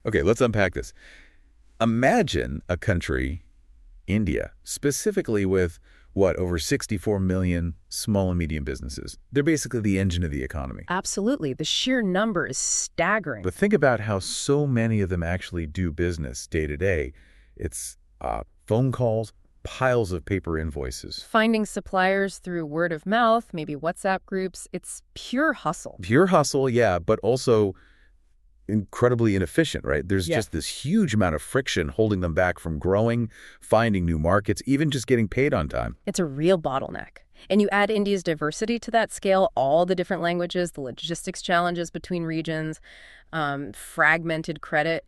Okay, let's unpack this. Imagine a country, India, specifically with, over 64 million small and medium businesses. They're basically the engine of the economy. Absolutely. The sheer number is staggering. But think about how so many of them actually do business day to day. It's phone calls, piles of paper invoices. Finding suppliers through word of mouth, maybe WhatsApp groups, it's pure hustle. Pure hustle, yeah, but also incredibly inefficient, right? There's just this huge amount of friction holding them back from growing, finding new markets, even just getting paid on time. It's a real bottleneck. And you add India's diversity to that scale, all the different languages, the logistics challenges between regions, fragmented credit.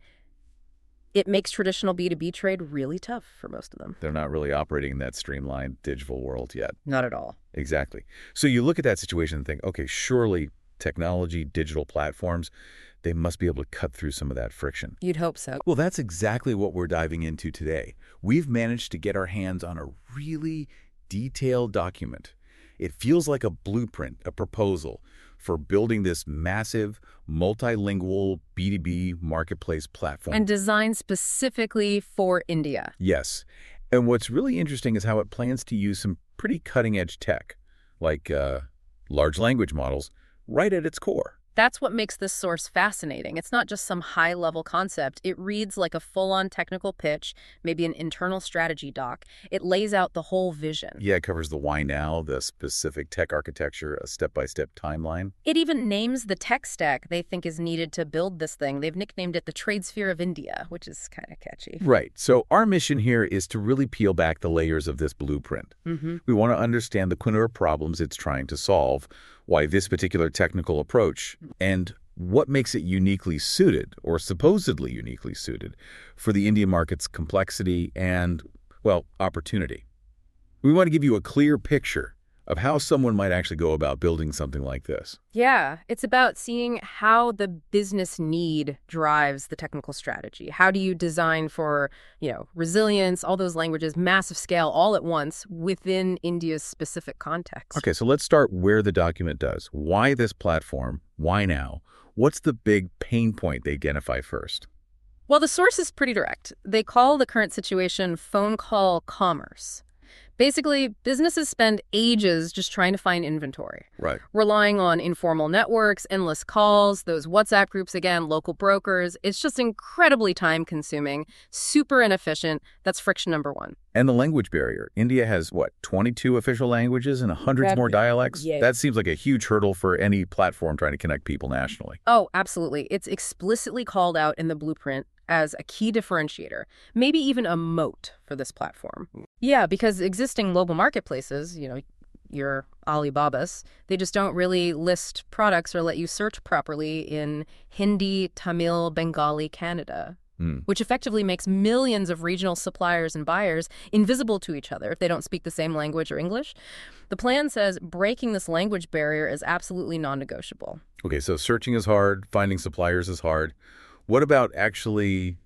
It makes traditional B2B trade really tough for most of them. They're not really operating in that streamlined digital world yet. Not at all. Exactly. So you look at that situation and think, okay, surely technology, digital platforms, they must be able to cut through some of that friction. You'd hope so. Well, that's exactly what we're diving into today. We've managed to get our hands on a really detailed document. It feels like a blueprint, a proposal for building this massive, multilingual B2B marketplace platform. And designed specifically for India. Yes. And what's really interesting is how it plans to use some pretty cutting-edge tech, like large language models, right at its core. That's what makes this source fascinating. It's not just some high-level concept. It reads like a full-on technical pitch, maybe an internal strategy doc. It lays out the whole vision. Yeah, it covers the why now, the specific tech architecture, a step-by-step timeline. It even names the tech stack they think is needed to build this thing. They've nicknamed it the Trade Sphere of India, which is kind of catchy. Right. So our mission here is to really peel back the layers of this blueprint. We want to understand the quinoa problems it's trying to solve, why this particular technical approach, and what makes it uniquely suited, or supposedly uniquely suited, for the Indian market's complexity and, opportunity. We want to give you a clear picture of how someone might actually go about building something like this. Yeah, it's about seeing how the business need drives the technical strategy. How do you design for, resilience, all those languages, massive scale, all at once within India's specific context? Okay, so let's start where the document does. Why this platform? Why now? What's the big pain point they identify first? Well, the source is pretty direct. They call the current situation phone call commerce. Basically, businesses spend ages just trying to find inventory. Right. Relying on informal networks, endless calls, those WhatsApp groups again, local brokers. It's just incredibly time-consuming, super inefficient. That's friction number one. And the language barrier. India has, 22 official languages and hundreds more dialects? Yeah. That seems like a huge hurdle for any platform trying to connect people nationally. Oh, absolutely. It's explicitly called out in the blueprint as a key differentiator, maybe even a moat for this platform. Yeah, because existing global marketplaces, your Alibabas, they just don't really list products or let you search properly in Hindi, Tamil, Bengali, Canada, which effectively makes millions of regional suppliers and buyers invisible to each other if they don't speak the same language or English. The plan says breaking this language barrier is absolutely non-negotiable. Okay, so searching is hard, finding suppliers is hard. What about actually,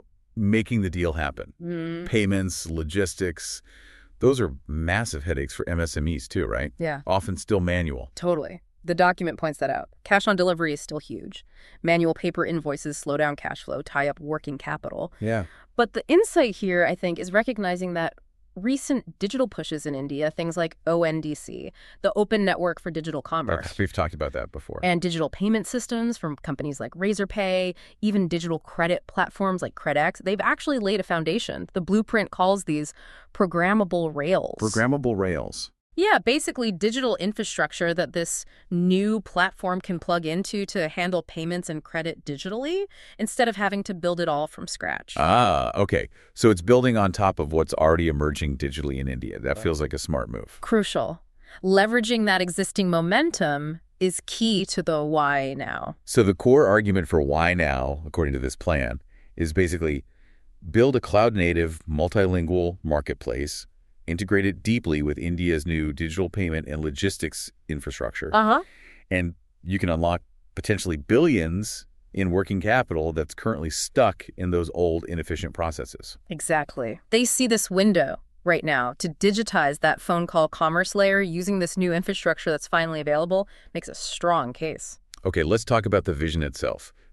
making the deal happen? Payments, logistics, those are massive headaches for MSMEs too, right? Yeah. Often still manual. Totally. The document points that out. Cash on delivery is still huge. Manual paper invoices slow down cash flow, tie up working capital. Yeah. But the insight here, I think, is recognizing that recent digital pushes in India, things like ONDC, the Open Network for Digital Commerce. We've talked about that before. And digital payment systems from companies like Razorpay, even digital credit platforms like CredX, they've actually laid a foundation. The blueprint calls these programmable rails. Programmable rails. Yeah, basically digital infrastructure that this new platform can plug into to handle payments and credit digitally instead of having to build it all from scratch. Ah, okay. So it's building on top of what's already emerging digitally in India. That feels like a smart move. Crucial. Leveraging that existing momentum is key to the why now. So the core argument for why now, according to this plan, is basically build a cloud-native, multilingual marketplace, integrate it deeply with India's new digital payment and logistics infrastructure. And you can unlock potentially billions in working capital that's currently stuck in those old, inefficient processes. Exactly. They see this window right now to digitize that phone call commerce layer using this new infrastructure that's finally available. Makes a strong case. Okay, let's talk about the vision itself.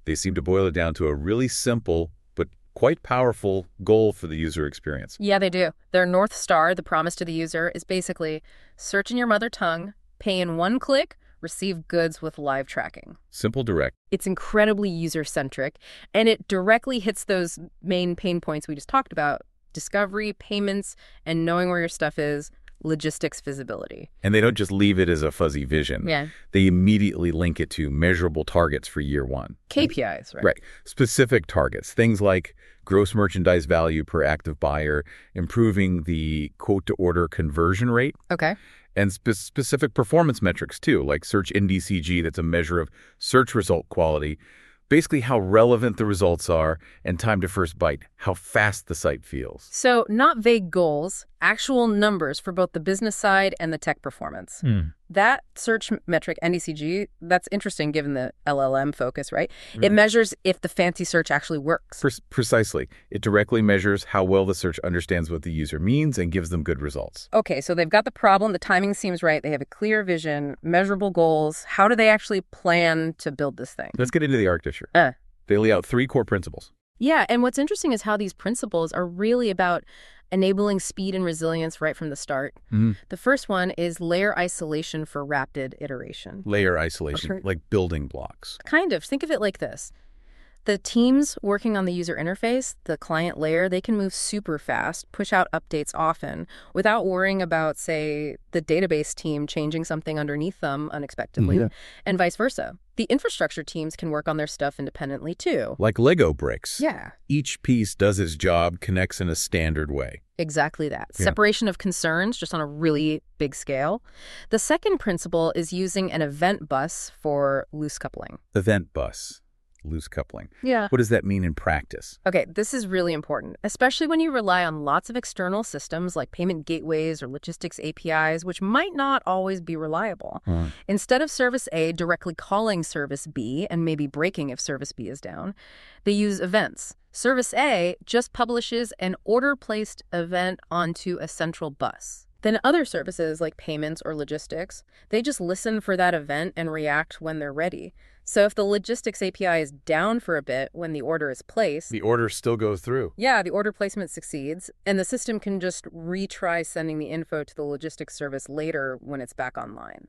They seem to boil it down to a really simple but quite powerful goal for the user experience. Yeah, they do. Their North Star, the promise to the user, is basically search in your mother tongue, pay in one click, receive goods with live tracking. Simple, direct. It's incredibly user-centric, and it directly hits those main pain points we just talked about: discovery, payments, and knowing where your stuff is, logistics visibility. And they don't just leave it as a fuzzy vision. Yeah. They immediately link it to measurable targets for year one. KPIs, right? Right. Specific targets, things like gross merchandise value per active buyer, improving the quote-to-order conversion rate, Okay. and specific performance metrics, too, like Search NDCG, that's a measure of search result quality, basically how relevant the results are, and time to first bite, how fast the site feels. So not vague goals, actual numbers for both the business side and the tech performance. That search metric, NDCG, that's interesting given the LLM focus, right? It measures if the fancy search actually works. Precisely. It directly measures how well the search understands what the user means and gives them good results. Okay, so they've got the problem, the timing seems right, they have a clear vision, measurable goals. How do they actually plan to build this thing? Let's get into the architecture. Uh. They lay out 3 core principles. Yeah, and what's interesting is how these principles are really about enabling speed and resilience right from the start. The first one is layer isolation for rapid iteration. Layer isolation, like building blocks. Kind of. Think of it like this. The teams working on the user interface, the client layer, they can move super fast, push out updates often, without worrying about, say, the database team changing something underneath them unexpectedly, and vice versa. The infrastructure teams can work on their stuff independently, too. Like Lego bricks. Yeah. Each piece does its job, connects in a standard way. Exactly that. Yeah. Separation of concerns, just on a really big scale. The second principle is using an event bus for loose coupling. Event bus. Loose coupling. Yeah. What does that mean in practice? Okay, this is really important, especially when you rely on lots of external systems like payment gateways or logistics APIs, which might not always be reliable. Instead of service A directly calling service B and maybe breaking if service B is down, they use events. Service A just publishes an order-placed event onto a central bus. Then other services like payments or logistics, they just listen for that event and react when they're ready. So if the logistics API is down for a bit when the order is placed, The order still goes through. yeah, the order placement succeeds, and the system can just retry sending the info to the logistics service later when it's back online.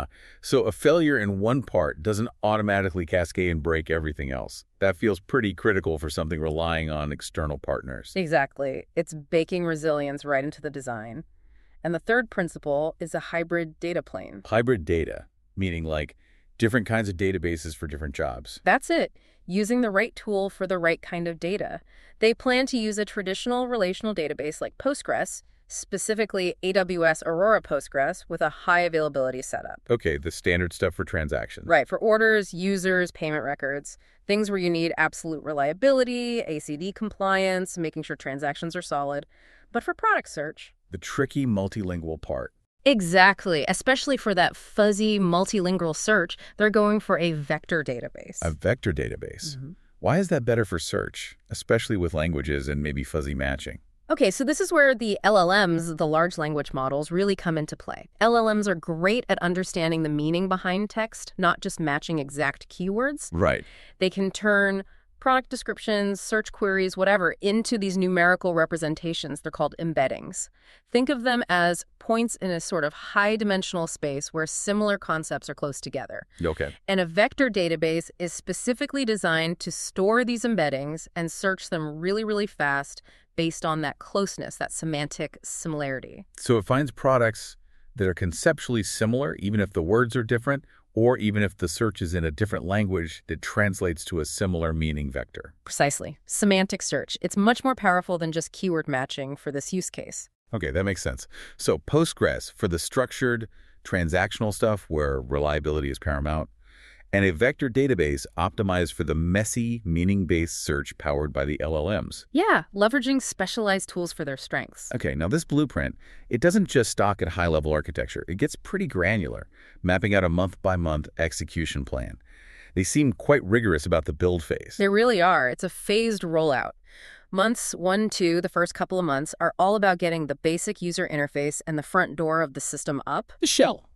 So a failure in one part doesn't automatically cascade and break everything else. That feels pretty critical for something relying on external partners. Exactly. It's baking resilience right into the design. And the third principle is a hybrid data plane. Hybrid data, meaning like different kinds of databases for different jobs. That's it. Using the right tool for the right kind of data. They plan to use a traditional relational database like Postgres, specifically AWS Aurora Postgres, with a high availability setup. Okay, the standard stuff for transactions. Right, for orders, users, payment records, things where you need absolute reliability, ACD compliance, making sure transactions are solid. But for product search, The tricky multilingual part. exactly, especially for that fuzzy multilingual search, they're going for a vector database. A vector database. Why is that better for search, especially with languages and maybe fuzzy matching? Okay, so this is where the LLMs, the large language models, really come into play. LLMs are great at understanding the meaning behind text, not just matching exact keywords. Right. They can turn product descriptions, search queries, whatever, into these numerical representations. They're called embeddings. Think of them as points in a sort of high-dimensional space where similar concepts are close together. Okay. And a vector database is specifically designed to store these embeddings and search them really, really fast based on that closeness, that semantic similarity. So it finds products that are conceptually similar, even if the words are different, or even if the search is in a different language that translates to a similar meaning vector. Precisely. Semantic search. It's much more powerful than just keyword matching for this use case. Okay, that makes sense. So Postgres for the structured, transactional stuff where reliability is paramount, and a vector database optimized for the messy, meaning-based search powered by the LLMs. Yeah, leveraging specialized tools for their strengths. Okay, now this blueprint, it doesn't just stock at high-level architecture. It gets pretty granular, mapping out a month-by-month execution plan. They seem quite rigorous about the build phase. They really are. It's a phased rollout. Months 1, 2, the first couple of months, are all about getting the basic user interface and the front door of the system up. The shell.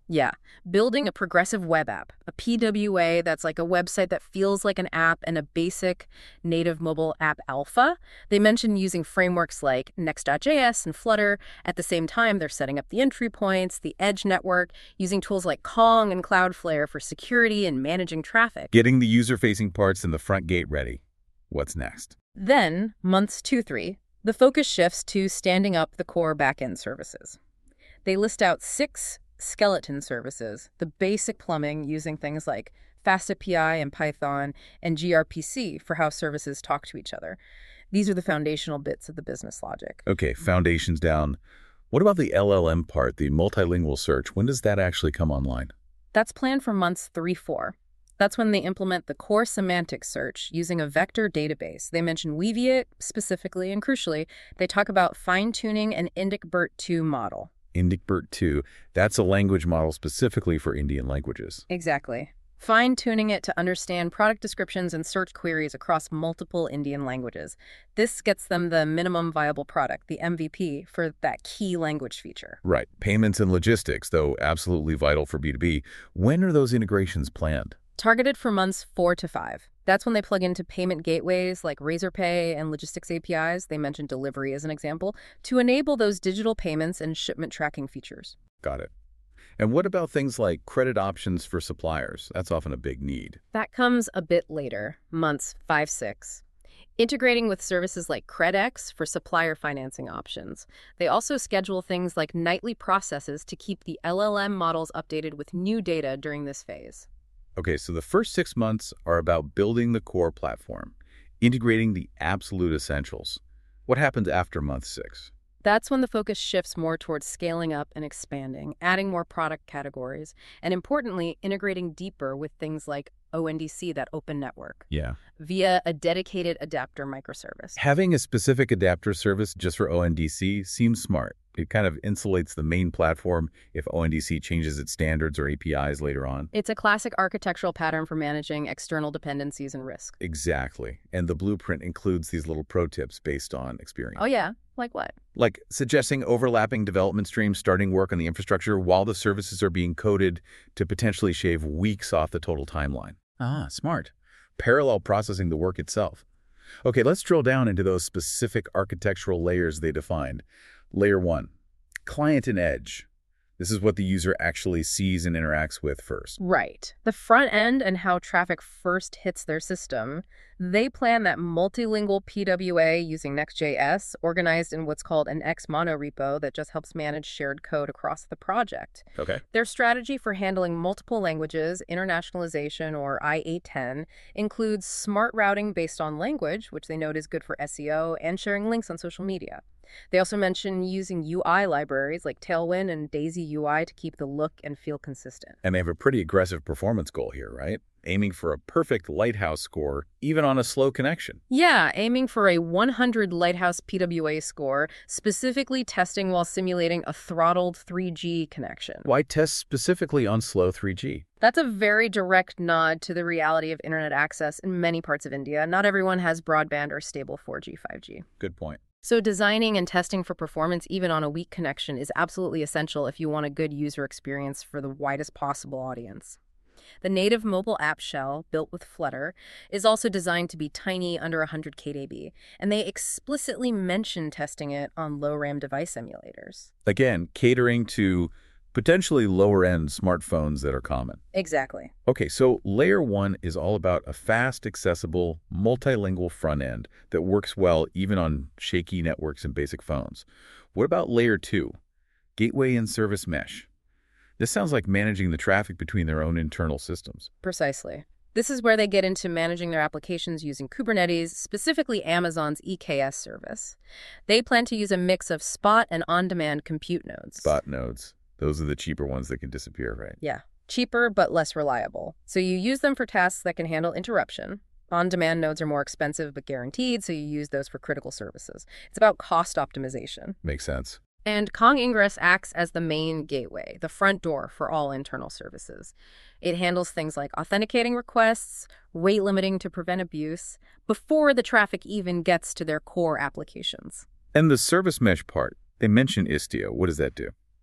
Yeah, building a progressive web app, a PWA that's like a website that feels like an app and a basic native mobile app alpha. They mentioned using frameworks like Next.js and Flutter. At the same time, they're setting up the entry points, the edge network, using tools like Kong and Cloudflare for security and managing traffic. Getting the user-facing parts and the front gate ready. What's next? Then, months 2-3, the focus shifts to standing up the core backend services. They list out 6 skeleton services, the basic plumbing using things like FastAPI and Python and gRPC for how services talk to each other. These are the foundational bits of the business logic. Okay, foundations down. What about the LLM part, the multilingual search? When does that actually come online? That's planned for months 3-4. That's when they implement the core semantic search using a vector database. They mention Weaviate specifically, and crucially, they talk about fine-tuning an IndicBERT2 model. IndicBERT2, that's a language model specifically for Indian languages. Exactly. Fine-tuning it to understand product descriptions and search queries across multiple Indian languages. This gets them the minimum viable product, the MVP, for that key language feature. Right. Payments and logistics, though absolutely vital for B2B. When are those integrations planned? Targeted for months 4-5. That's when they plug into payment gateways like Razorpay and logistics APIs, they mentioned delivery as an example, to enable those digital payments and shipment tracking features. Got it. And what about things like credit options for suppliers? That's often a big need. That comes a bit later, months 5-6. Integrating with services like CredX for supplier financing options. They also schedule things like nightly processes to keep the LLM models updated with new data during this phase. Okay, so the first 6 months are about building the core platform, integrating the absolute essentials. What happens after month 6? That's when the focus shifts more towards scaling up and expanding, adding more product categories, and importantly, integrating deeper with things like ONDC, that open network, via a dedicated adapter microservice. Having a specific adapter service just for ONDC seems smart. It kind of insulates the main platform if ONDC changes its standards or APIs later on. It's a classic architectural pattern for managing external dependencies and risk. Exactly. And the blueprint includes these little pro tips based on experience. Oh, yeah? Like what? Like suggesting overlapping development streams, starting work on the infrastructure while the services are being coded to potentially shave weeks off the total timeline. Ah, smart. Parallel processing the work itself. Okay, let's drill down into those specific architectural layers they defined. Layer 1, client and edge. This is what the user actually sees and interacts with first. Right. The front end and how traffic first hits their system. They plan that multilingual PWA using Next.js, organized in what's called an XMono repo that just helps manage shared code across the project. Okay. Their strategy for handling multiple languages, internationalization, or I-810, includes smart routing based on language, which they note is good for SEO, and sharing links on social media. They also mention using UI libraries like Tailwind and Daisy UI to keep the look and feel consistent. And they have a pretty aggressive performance goal here, right? Aiming for a perfect Lighthouse score, even on a slow connection. Yeah, aiming for a 100 Lighthouse PWA score, specifically testing while simulating a throttled 3G connection. Why test specifically on slow 3G? That's a very direct nod to the reality of internet access in many parts of India. Not everyone has broadband or stable 4G, 5G. Good point. So designing and testing for performance even on a weak connection is absolutely essential if you want a good user experience for the widest possible audience. The native mobile app shell, built with Flutter, is also designed to be tiny, under 100 kDB, and they explicitly mention testing it on low-RAM device emulators. Again, catering to potentially lower-end smartphones that are common. Exactly. Okay, so layer 1 is all about a fast, accessible, multilingual front end that works well even on shaky networks and basic phones. What about layer 2, gateway and service mesh? This sounds like managing the traffic between their own internal systems. Precisely. This is where they get into managing their applications using Kubernetes, specifically Amazon's EKS service. They plan to use a mix of spot and on-demand compute nodes. Spot nodes. Those are the cheaper ones that can disappear, right? Yeah. Cheaper, but less reliable. So you use them for tasks that can handle interruption. On-demand nodes are more expensive, but guaranteed, so you use those for critical services. It's about cost optimization. Makes sense. And Kong Ingress acts as the main gateway, the front door for all internal services. It handles things like authenticating requests, rate limiting to prevent abuse, before the traffic even gets to their core applications. And the service mesh part, they mention Istio. What does that do?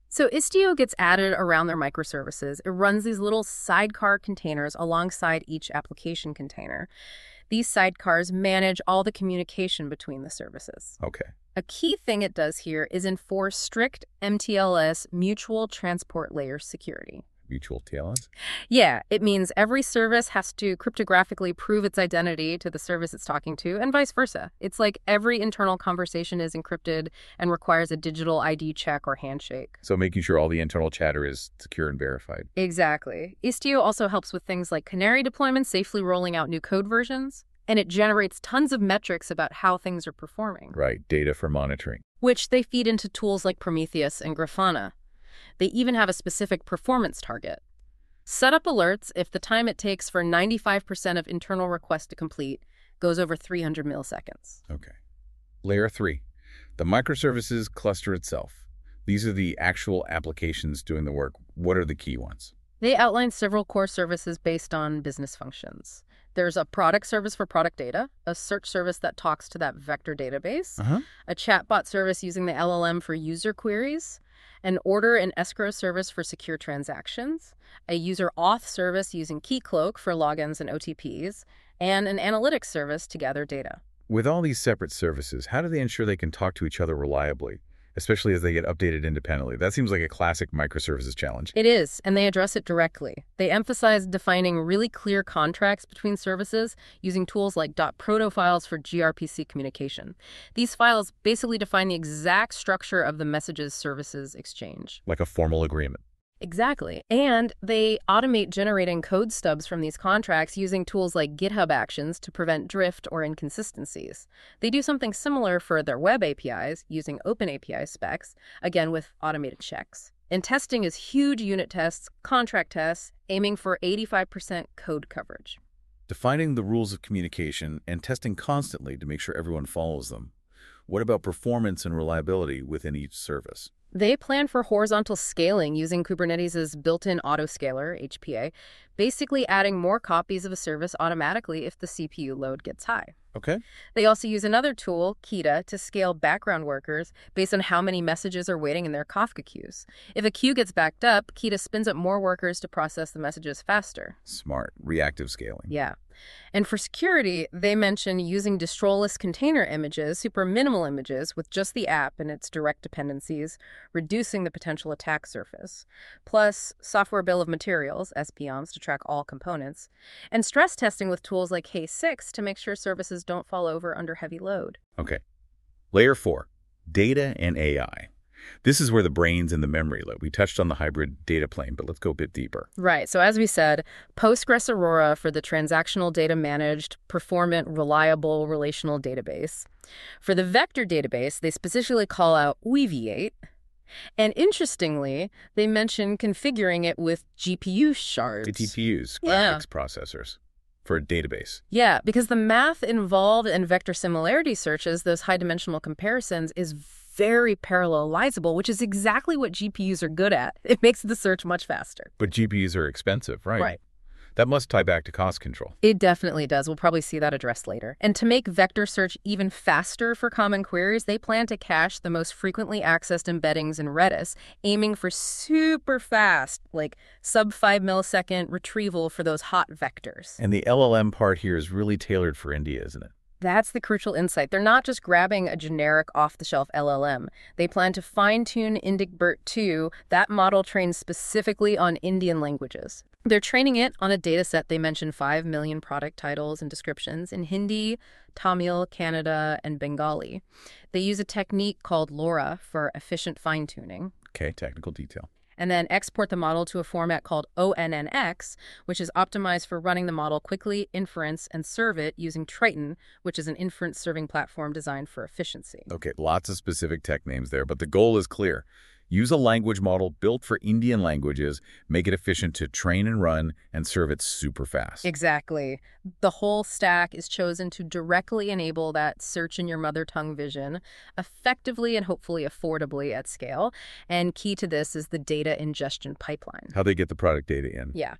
So Istio gets added around their microservices. It runs these little sidecar containers alongside each application container. These sidecars manage all the communication between the services. Okay. A key thing it does here is enforce strict MTLS, mutual transport layer security. Mutual TLS? Yeah, it means every service has to cryptographically prove its identity to the service it's talking to, and vice versa. It's like every internal conversation is encrypted and requires a digital ID check or handshake. So making sure all the internal chatter is secure and verified. Exactly. Istio also helps with things like Canary deployment, safely rolling out new code versions, and it generates tons of metrics about how things are performing. Right, data for monitoring. Which they feed into tools like Prometheus and Grafana. They even have a specific performance target. Set up alerts if the time it takes for 95% of internal requests to complete goes over 300 milliseconds. Okay. Layer 3, the microservices cluster itself. These are the actual applications doing the work. What are the key ones? They outline several core services based on business functions. There's a product service for product data, a search service that talks to that vector database, a chatbot service using the LLM for user queries, an order and escrow service for secure transactions, a user auth service using Keycloak for logins and OTPs, and an analytics service to gather data. With all these separate services, how do they ensure they can talk to each other reliably, especially as they get updated independently? That seems like a classic microservices challenge. It is, and they address it directly. They emphasize defining really clear contracts between services using tools like .proto files for gRPC communication. These files basically define the exact structure of the messages services exchange. Like a formal agreement. Exactly. And they automate generating code stubs from these contracts using tools like GitHub Actions to prevent drift or inconsistencies. They do something similar for their web APIs using OpenAPI specs, again with automated checks. And testing is huge unit tests, contract tests, aiming for 85% code coverage. Defining the rules of communication and testing constantly to make sure everyone follows them. What about performance and reliability within each service? They plan for horizontal scaling using Kubernetes' built-in autoscaler, HPA, basically adding more copies of a service automatically if the CPU load gets high. Okay. They also use another tool, Kida, to scale background workers based on how many messages are waiting in their Kafka queues. If a queue gets backed up, Kida spins up more workers to process the messages faster. Smart. Reactive scaling. Yeah. And for security, they mention using distroless container images, super minimal images, with just the app and its direct dependencies, reducing the potential attack surface. Plus, software bill of materials, SBOMs, to track all components. And stress testing with tools like K6 to make sure services don't fall over under heavy load. Okay. Layer 4, data and AI. This is where the brains and the memory live. We touched on the hybrid data plane, but let's go a bit deeper. Right. So as we said, Postgres Aurora for the transactional data managed, performant, reliable relational database. For the vector database, they specifically call out Weaviate. And interestingly, they mention configuring it with GPU shards. The TPUs, Yeah. graphics processors, for a database. Yeah, because the math involved in vector similarity searches, those high-dimensional comparisons, is very parallelizable, which is exactly what GPUs are good at. It makes the search much faster. But GPUs are expensive, right? Right. That must tie back to cost control. It definitely does. We'll probably see that addressed later. And to make vector search even faster for common queries, they plan to cache the most frequently accessed embeddings in Redis, aiming for super fast, like sub 5 millisecond retrieval for those hot vectors. And the LLM part here is really tailored for India, isn't it? That's the crucial insight. They're not just grabbing a generic off-the-shelf LLM. They plan to fine-tune IndicBERT 2, that model trained specifically on Indian languages. They're training it on a dataset they mention 5 million product titles and descriptions in Hindi, Tamil, Kannada, and Bengali. They use a technique called LoRa for efficient fine-tuning. Okay, technical detail. And then export the model to a format called ONNX, which is optimized for running the model quickly, inference, and serve it using Triton, which is an inference serving platform designed for efficiency. Okay, lots of specific tech names there, but the goal is clear. Use a language model built for Indian languages, make it efficient to train and run, and serve it super fast. Exactly. The whole stack is chosen to directly enable that search in your mother tongue vision effectively and hopefully affordably at scale. And key to this is the data ingestion pipeline. How they get the product data in. Yeah.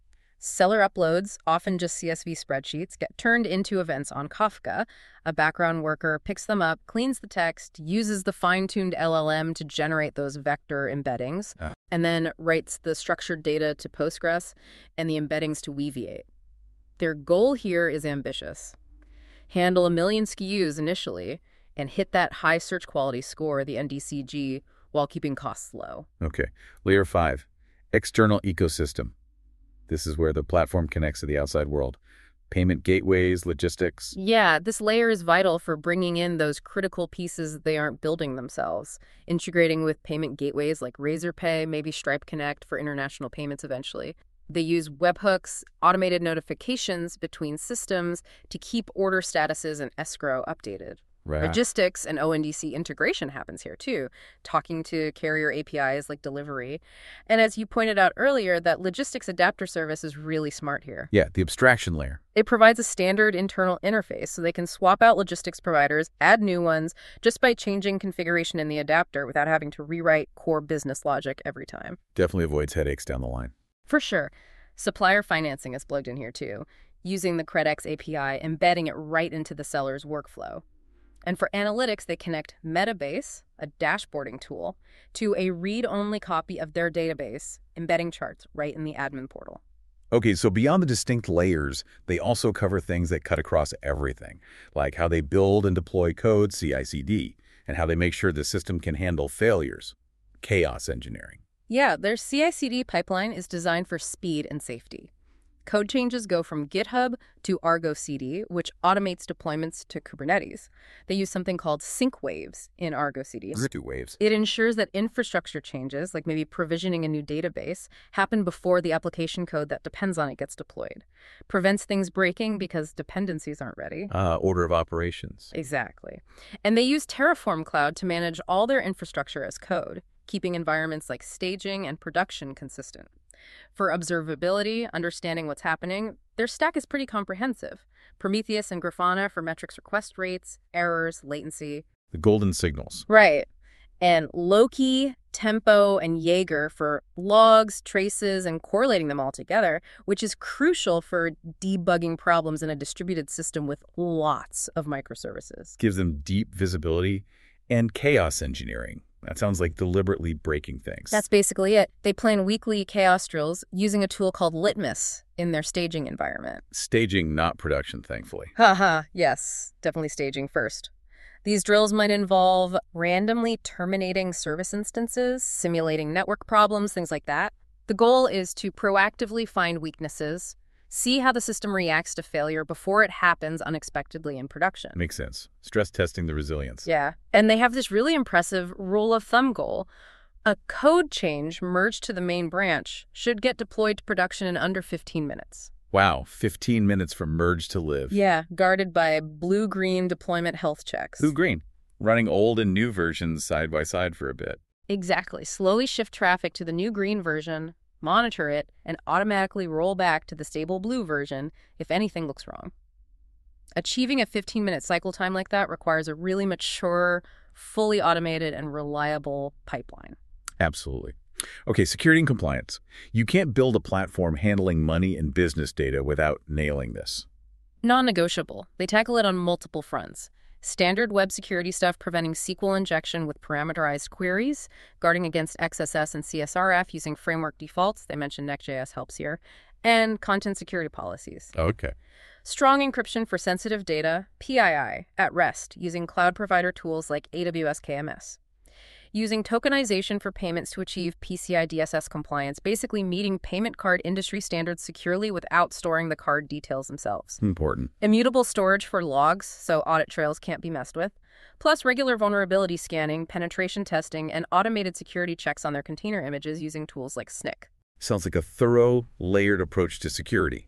Seller uploads, often just CSV spreadsheets, get turned into events on Kafka. A background worker picks them up, cleans the text, uses the fine-tuned LLM to generate those vector embeddings, and then writes the structured data to Postgres and the embeddings to Weaviate. Their goal here is ambitious. Handle 1 million SKUs initially and hit that high search quality score, the NDCG, while keeping costs low. Okay. Layer 5, external ecosystem. This is where the platform connects to the outside world. Payment gateways, logistics. Yeah, this layer is vital for bringing in those critical pieces they aren't building themselves, integrating with payment gateways like Razorpay, maybe Stripe Connect for international payments eventually. They use webhooks, automated notifications between systems to keep order statuses and escrow updated. Right. Logistics and ONDC integration happens here too, talking to carrier APIs like Delivery. And as you pointed out earlier, that logistics adapter service is really smart here. Yeah, the abstraction layer. It provides a standard internal interface so they can swap out logistics providers, add new ones, just by changing configuration in the adapter without having to rewrite core business logic every time. Definitely avoids headaches down the line. For sure. Supplier financing is plugged in here too, using the CredX API, embedding it right into the seller's workflow. And for analytics, they connect Metabase, a dashboarding tool, to a read-only copy of their database, embedding charts right in the admin portal. Okay, so beyond the distinct layers, they also cover things that cut across everything, like how they build and deploy code, CI/CD, and how they make sure the system can handle failures, chaos engineering. Yeah, their CI/CD pipeline is designed for speed and safety. Code changes go from GitHub to Argo CD, which automates deployments to Kubernetes. They use something called sync waves in Argo CD. Two waves. It ensures that infrastructure changes, like maybe provisioning a new database, happen before the application code that depends on it gets deployed. Prevents things breaking because dependencies aren't ready. Order of operations. Exactly. And they use Terraform Cloud to manage all their infrastructure as code, keeping environments like staging and production consistent. For observability, understanding what's happening, their stack is pretty comprehensive. Prometheus and Grafana for metrics request rates, errors, latency. The golden signals. Right. And Loki, Tempo, and Jaeger for logs, traces, and correlating them all together, which is crucial for debugging problems in a distributed system with lots of microservices. Gives them deep visibility and chaos engineering. That sounds like deliberately breaking things. That's basically it. They plan weekly chaos drills using a tool called Litmus in their staging environment. Staging, not production, thankfully. Haha, yes, definitely staging first. These drills might involve randomly terminating service instances, simulating network problems, things like that. The goal is to proactively find weaknesses, see how the system reacts to failure before it happens unexpectedly in production. Makes sense. Stress testing the resilience. Yeah. And they have this really impressive rule of thumb goal. A code change merged to the main branch should get deployed to production in under 15 minutes. Wow, 15 minutes from merge to live. Yeah, guarded by blue-green deployment health checks. Blue-green, running old and new versions side by side for a bit. Exactly. Slowly shift traffic to the new green version, monitor it, and automatically roll back to the stable blue version if anything looks wrong. Achieving a 15-minute cycle time like that requires a really mature, fully automated, and reliable pipeline. Absolutely. Okay, security and compliance. You can't build a platform handling money and business data without nailing this. Non-negotiable. They tackle it on multiple fronts. Standard web security stuff preventing SQL injection with parameterized queries, guarding against XSS and CSRF using framework defaults. They mentioned Next.js helps here. And content security policies. Okay. Strong encryption for sensitive data, PII, at rest, using cloud provider tools like AWS KMS. Using tokenization for payments to achieve PCI DSS compliance, basically meeting payment card industry standards securely without storing the card details themselves. Important. Immutable storage for logs, so audit trails can't be messed with. Plus regular vulnerability scanning, penetration testing, and automated security checks on their container images using tools like Snyk. Sounds like a thorough, layered approach to security.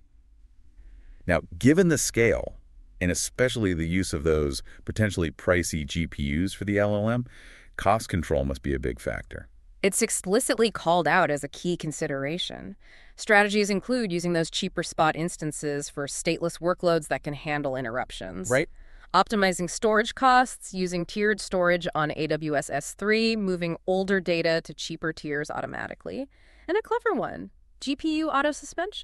Now, given the scale, and especially the use of those potentially pricey GPUs for the LLM, cost control must be a big factor. It's explicitly called out as a key consideration. Strategies include using those cheaper spot instances for stateless workloads that can handle interruptions. Right. Optimizing storage costs, using tiered storage on AWS S3, moving older data to cheaper tiers automatically. And a clever one, GPU auto-suspension.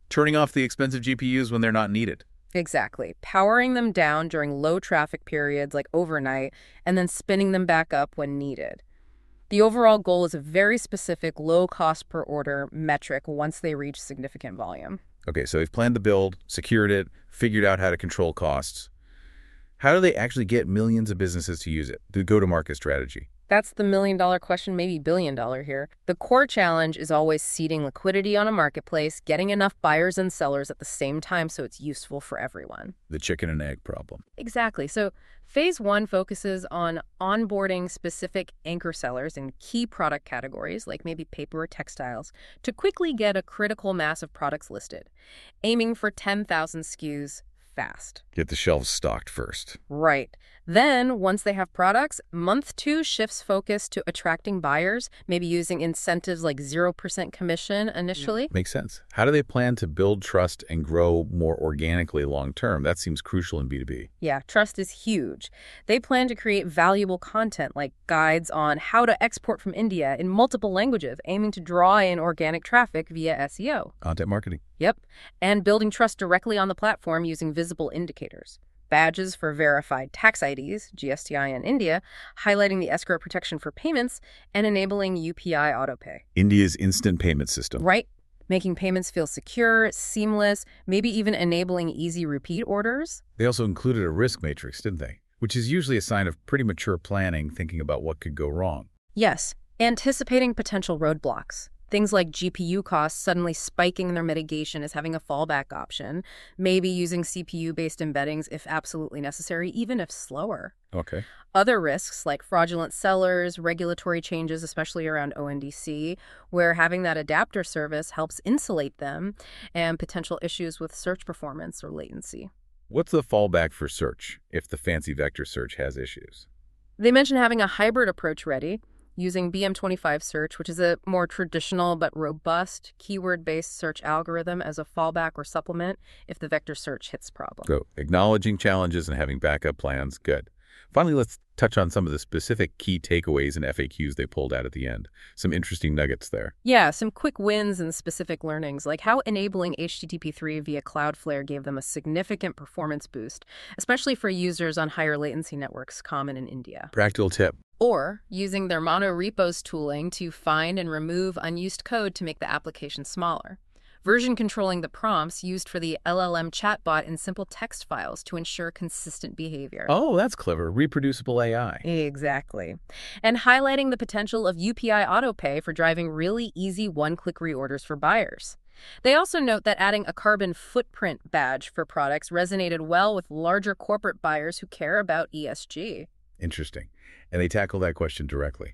Turning off the expensive GPUs when they're not needed. Exactly. Powering them down during low traffic periods like overnight and then spinning them back up when needed. The overall goal is a very specific low cost per order metric once they reach significant volume. Okay, so they've planned the build, secured it, figured out how to control costs. How do they actually get millions of businesses to use it? The go-to-market strategy. That's the million-dollar question, maybe billion-dollar here. The core challenge is always seeding liquidity on a marketplace, getting enough buyers and sellers at the same time so it's useful for everyone. The chicken and egg problem. Exactly. So phase one focuses on onboarding specific anchor sellers in key product categories, like maybe paper or textiles, to quickly get a critical mass of products listed, aiming for 10,000 SKUs fast. Get the shelves stocked first. Right. Then, once they have products, month 2 shifts focus to attracting buyers, maybe using incentives like 0% commission initially. Makes sense. How do they plan to build trust and grow more organically long term? That seems crucial in B2B. Yeah, trust is huge. They plan to create valuable content like guides on how to export from India in multiple languages, aiming to draw in organic traffic via SEO. Content marketing. Yep. And building trust directly on the platform using visible indicators. Badges for verified tax IDs, GSTI in India, highlighting the escrow protection for payments, and enabling UPI autopay. India's instant payment system. Right. Making payments feel secure, seamless, maybe even enabling easy repeat orders. They also included a risk matrix, didn't they? Which is usually a sign of pretty mature planning, thinking about what could go wrong. Yes. Anticipating potential roadblocks. Things like GPU costs suddenly spiking their mitigation as having a fallback option, maybe using CPU-based embeddings if absolutely necessary, even if slower. Okay. Other risks like fraudulent sellers, regulatory changes, especially around ONDC, where having that adapter service helps insulate them, and potential issues with search performance or latency. What's the fallback for search if the fancy vector search has issues? They mention having a hybrid approach ready, using BM25 search, which is a more traditional but robust keyword-based search algorithm as a fallback or supplement if the vector search hits problem. So, acknowledging challenges and having backup plans, good. Finally, let's touch on some of the specific key takeaways and FAQs they pulled out at the end. Some interesting nuggets there. Yeah, some quick wins and specific learnings, like how enabling HTTP3 via Cloudflare gave them a significant performance boost, especially for users on higher latency networks common in India. Practical tip. Or using their monorepos tooling to find and remove unused code to make the application smaller. Version controlling the prompts used for the LLM chatbot in simple text files to ensure consistent behavior. Oh, that's clever. Reproducible AI. Exactly. And highlighting the potential of UPI autopay for driving really easy one-click reorders for buyers. They also note that adding a carbon footprint badge for products resonated well with larger corporate buyers who care about ESG. Interesting. And they tackle that question directly.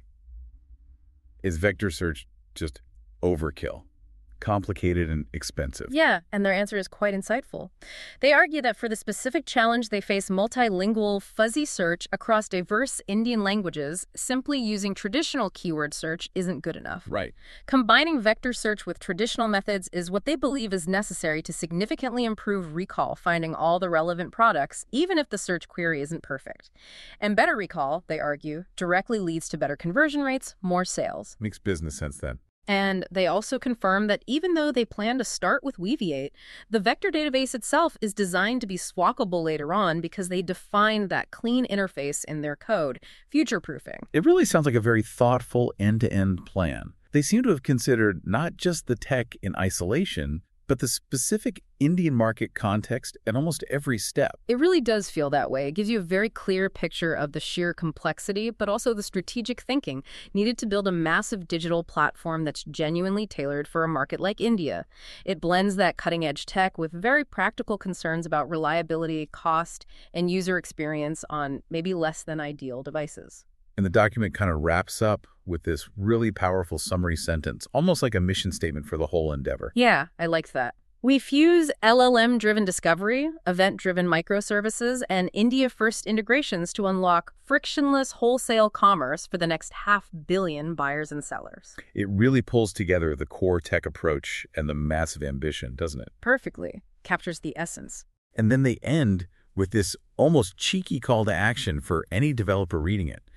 Is vector search just overkill? Complicated and expensive? Yeah, and their answer is quite insightful. They argue that for the specific challenge they face multilingual, fuzzy search across diverse Indian languages, simply using traditional keyword search isn't good enough. Right. Combining vector search with traditional methods is what they believe is necessary to significantly improve recall, finding all the relevant products, even if the search query isn't perfect. And better recall, they argue, directly leads to better conversion rates, more sales. Makes business sense then. And they also confirm that even though they plan to start with Weaviate, the vector database itself is designed to be swappable later on because they define that clean interface in their code, future-proofing. It really sounds like a very thoughtful end-to-end plan. They seem to have considered not just the tech in isolation, but the specific Indian market context at almost every step. It really does feel that way. It gives you a very clear picture of the sheer complexity, but also the strategic thinking needed to build a massive digital platform that's genuinely tailored for a market like India. It blends that cutting-edge tech with very practical concerns about reliability, cost, and user experience on maybe less than ideal devices. And the document kind of wraps up with this really powerful summary sentence, almost like a mission statement for the whole endeavor. Yeah, I liked that. We fuse LLM-driven discovery, event-driven microservices, and India-first integrations to unlock frictionless wholesale commerce for the next 500 million buyers and sellers. It really pulls together the core tech approach and the massive ambition, doesn't it? Perfectly. Captures the essence. And then they end with this almost cheeky call to action for any developer reading it.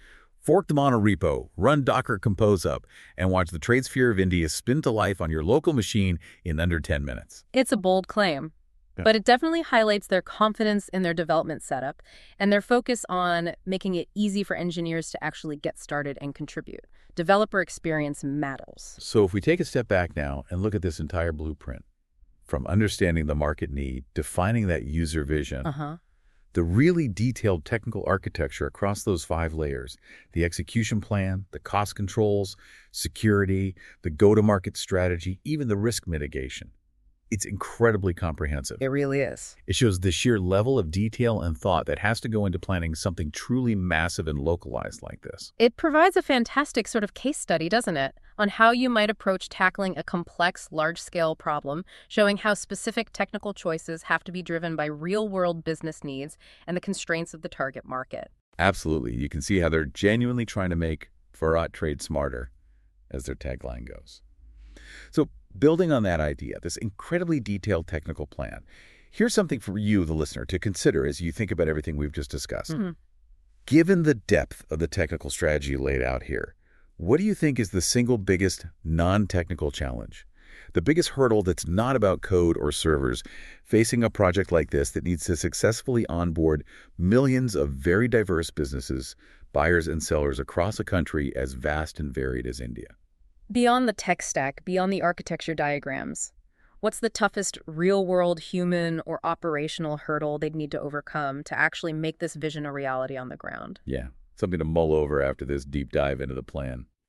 Fork the monorepo, run Docker Compose up, and watch the TradeSphere of India spin to life on your local machine in under 10 minutes. It's a bold claim, Yeah. but it definitely highlights their confidence in their development setup and their focus on making it easy for engineers to actually get started and contribute. Developer experience matters. So if we take a step back now and look at this entire blueprint, from understanding the market need, defining that user vision, the really detailed technical architecture across those 5 layers, the execution plan, the cost controls, security, the go-to-market strategy, even the risk mitigation. It's incredibly comprehensive. It really is. It shows the sheer level of detail and thought that has to go into planning something truly massive and localized like this. It provides a fantastic sort of case study, doesn't it, on how you might approach tackling a complex, large-scale problem, showing how specific technical choices have to be driven by real-world business needs and the constraints of the target market. Absolutely. You can see how they're genuinely trying to make Farad trade smarter, as their tagline goes. So, building on that idea, this incredibly detailed technical plan, here's something for you, the listener, to consider as you think about everything we've just discussed. Given the depth of the technical strategy laid out here, what do you think is the single biggest non-technical challenge? The biggest hurdle that's not about code or servers facing a project like this that needs to successfully onboard millions of very diverse businesses, buyers and sellers across a country as vast and varied as India? Beyond the tech stack, beyond the architecture diagrams, what's the toughest real-world human or operational hurdle they'd need to overcome to actually make this vision a reality on the ground? Yeah, something to mull over after this deep dive into the plan.